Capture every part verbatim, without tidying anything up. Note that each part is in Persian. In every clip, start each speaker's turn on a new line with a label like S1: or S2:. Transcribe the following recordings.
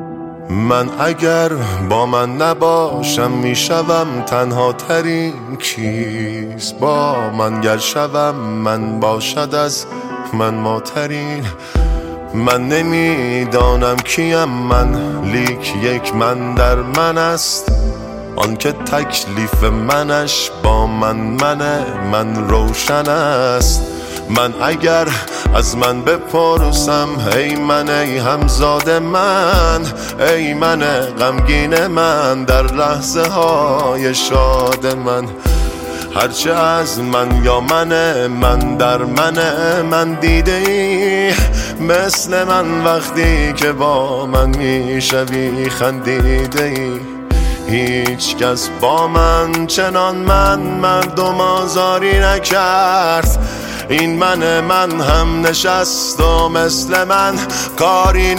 S1: من اگر با من نباشم میشوم تنها ترین کیست، با من گر شوم من باشد از من ماترین. من نمیدانم کیم من، لیک یک من در من است، آن که تکلیف منش با من منه، من روشن است. من اگر از من بپرسم ای من ای همزاد من، ای من غمگین من در لحظه های شاد من، هرچه از من یا منه من در منه، من دیده ای مثل من وقتی که با من میشوی خندیده ای. هیچ کس با من چنان من مردم آزاری نکرد، این من من هم نشست و مثل من کاری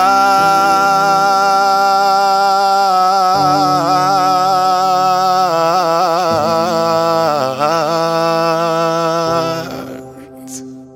S1: نکرد.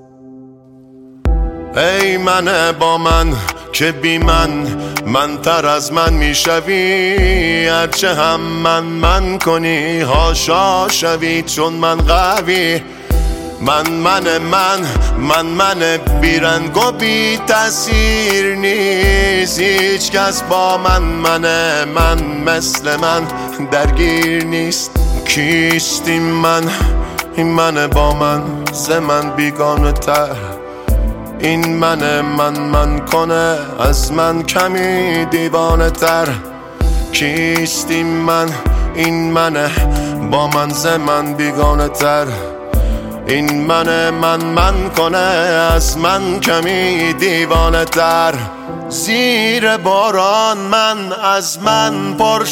S1: ای من با من که بی من من تر از من میشوی، هرچه هم من من کنی هاشا شوی چون من قوی. من من من من من بیرنگ و بی تأثیر نیست، هیچ کس با من منه من مثل من درگیر نیست. کیستیم من؟ این من با من ز من بیگانه تر، این من من من کنه از من کمی دیوانه تر. کیستیم من؟ این من با من ز من بیگانه تر، این من من من کنه از من کمی دیوانه تر. زیر باران من از من پر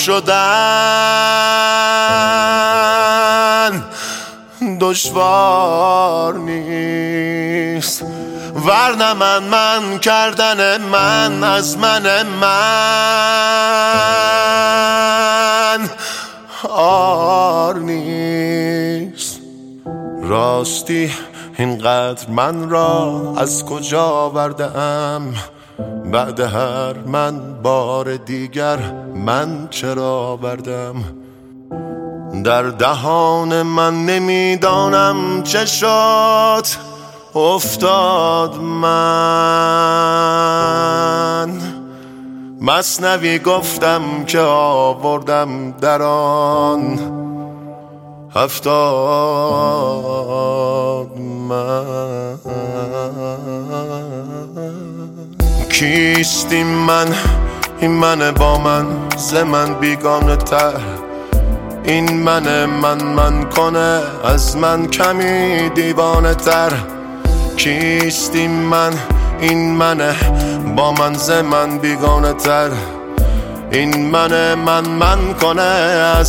S1: شدن دشوار نیست، ورنه من من کردن من از من من آر نیست. راستی اینقدر من را از کجا آورده‌ام، بعد هر من بار دیگر من چرا آوردم. در دهان من نمیدانم چه شد افتاد من، مثنوی گفتم که آوردم در آن هفتاد من. کیستیم من؟ این من با من ز من بیگانه تر، این من من من کنه از من کمی دیوانه تر. کیستیم من؟ این من با من ز من بیگانه تر، این من من من کنه از